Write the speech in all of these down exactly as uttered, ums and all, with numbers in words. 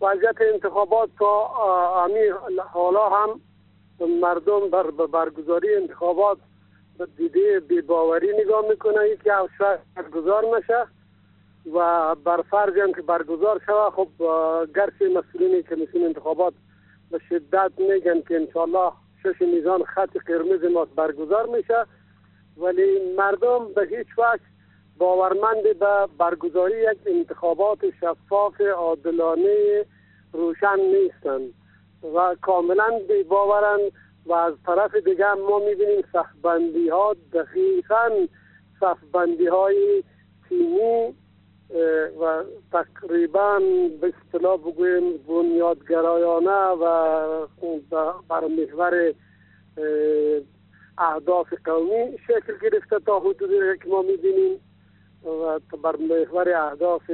وضعیت انتخابات تا امی حالا هم مردم بر برگزاری انتخابات به دیده بی‌باوری نگاه میکنه که شاید برگزار نشه و بر فرض هم که برگزار شود. خب گرچه مسئولین کمیسیون انتخابات به شدت میگن که انشالله شش میزان خط قرمز ما برگزار میشه، ولی مردم به هیچ وجه باورمند به برگزاری یک انتخابات شفاف عادلانه روشن نیستند و کاملا بی‌باورند. و از طرف دیگر ما میبینیم صفبندی ها دقیقاً صفبندی های تیمی و تقریباً به اصطلاح بگویم بنیادگرایانه و بر محور اهداف قومی شکل گرفته تا حدودی که ما میبینیم و بر محور اهداف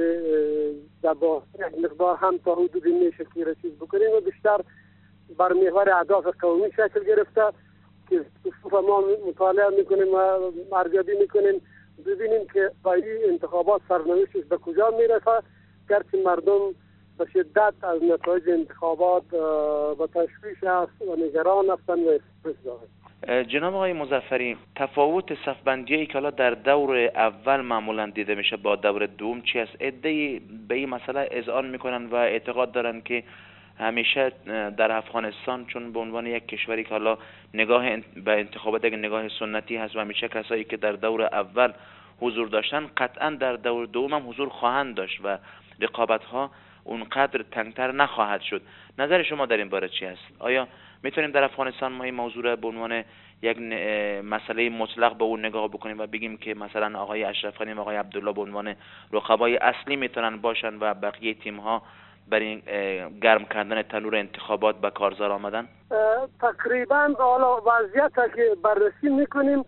دبا یک مقدار هم تا حدودی میشه که رسید بکنیم و بیشتر بر محور اهداف قومی شکل گرفته که صفوف ما مطالعه میکنیم و ارزیابی میکنیم ببینیم که با این انتخابات سرنوشتش به کجا میرسه. گرچه مردم به شدت از نتایج انتخابات به تشویش است و نگران هستند و استرس دارند. جناب آقای مظفری، تفاوت صفبندیایی که حالا در دور اول معمولا دیده میشه با دور دوم چی است؟ عده‌ای به این مسئله اذعان میکنن و اعتقاد دارن که همیشه در افغانستان چون به عنوان یک کشوری که حالا نگاه به انتخابات یک نگاه سنتی هست و همیشه کسایی که در دور اول حضور داشتن قطعا در دور دوم هم حضور خواهند داشت و رقابت ها اونقدر تنگتر نخواهد شد. نظر شما در این باره چی است؟ آیا میتونیم در افغانستان ما این موضوع را به عنوان یک مسئله مطلق به اون نگاه بکنیم و بگیم که مثلا آقای اشرف غنی و آقای عبدالله به عنوان رقبای اصلی میتونن باشن و بقیه تیم ها برای این گرم کردن تنور انتخابات به کارزار آمدن؟ تقریبا حالا وضعیت که بررسی میکنیم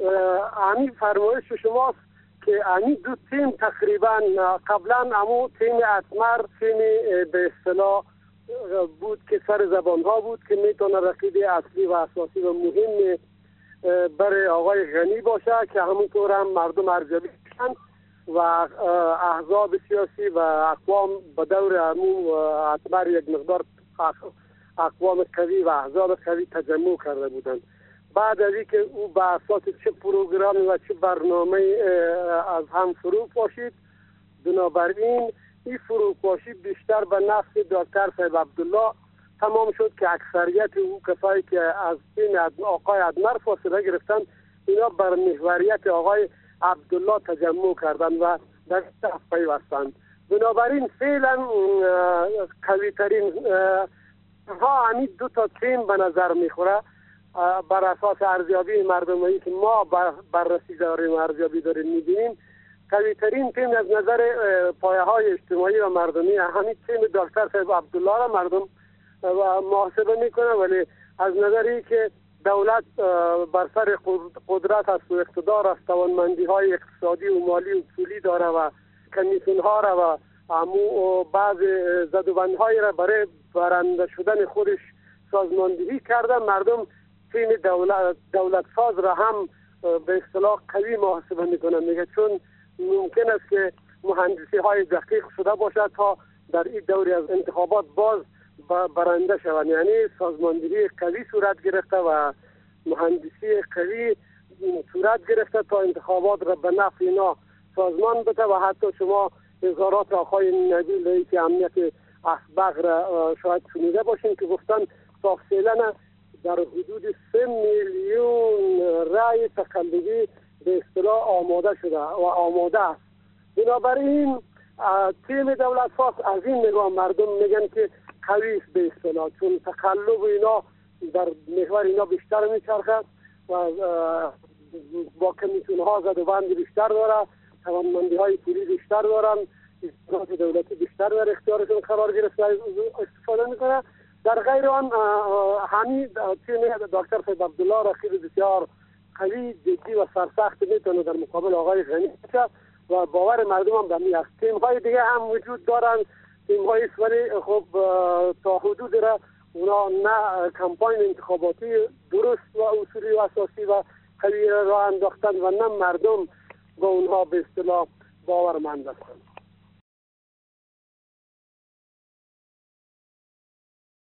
همین فرمایش شماست که همین دو تیم تقریبا قبلا همون تیم اتمر تیم به اصطلاح بود که سر زبان ها بود که میتونه رقیب اصلی و اساسی و مهم برای آقای غنی باشه که همونطور هم مردم ارزیابی کردند و احزاب سیاسی و اقوام به دور عموم اتمر یک مقدار اقوام قوی و احزاب قوی تجمع کرده بودند. بعد از اینکه او به اساس چه پروگرام و چه برنامه از هم فرو پاشید، بنابراین این فروپاشی بیشتر به نفع دکتر صاحب عبدالله تمام شد که اکثریت او کسایی که از تیم آقای ادمر فاصله گرفتن اینا بر محوریت آقای عبدالله تجمع کردن و در طرف پیوستند. بنابراین فعلا قوی ترین ها همین دو تا تیم به نظر میخوره بر اساس ارزیابی مردمی که ما بررسی داریم ارزیابی داریم میبینیم. قوی ترین تیم از نظر پایه های اجتماعی و مردمی همین تیم دکتر صاحب عبدالله را مردم محاسبه میکنه، ولی از نظری که دولت بر سر قدرت است و اقتدار است، توانمندی های اقتصادی و مالی و پولی داره و کمیسیون ها را و امو بعض زدوبند های را برای برنده شدن خودش سازماندهی کرده. مردم تیم دولت دولت ساز را هم به اصطلاح قوی محاسبه میکنه، میگه چون ممکن است که مهندسی های دقیق شده باشد تا در این دوری از انتخابات باز برنده شوند. یعنی سازماندهی قوی صورت گرفته و مهندسی قوی صورت گرفته تا انتخابات را به نفع اینا سازمان بده و حتی شما اظهارات آقای نبیل رئیس امنیت اسبق را شاید شنیده باشین که گفتن تا فعلا در حدود سه میلیون رای تقلبی به اصطلاح آماده شده و آماده است. بنابراین تیم دولت ساز از این نگاه مردم میگن که قوی است به اصطلاح، چون تقلب اینا در محور اینا بیشتر میچرخه و با کمیسیون ها زدوبند بیشتر داره، توانمندی های پولی بیشتر دارن، اصلاحات دولتی بیشتر در اختیارشون قرار گرفته استفاده میکنه. در غیر آن همین تیم دکتر صاحب عبدالله رقیب بسیار قوی، جدی و سرسخت میتونه در مقابل آقای غنی باشه و باور مردم هم به این است. تیم های دیگه هم وجود دارن، تیم های ولی خب تا حدود را اونا نه کمپاین انتخاباتی درست و اصولی و اساسی و قوی را انداختن و نه مردم با اونها به اصطلاح باورمند هستند.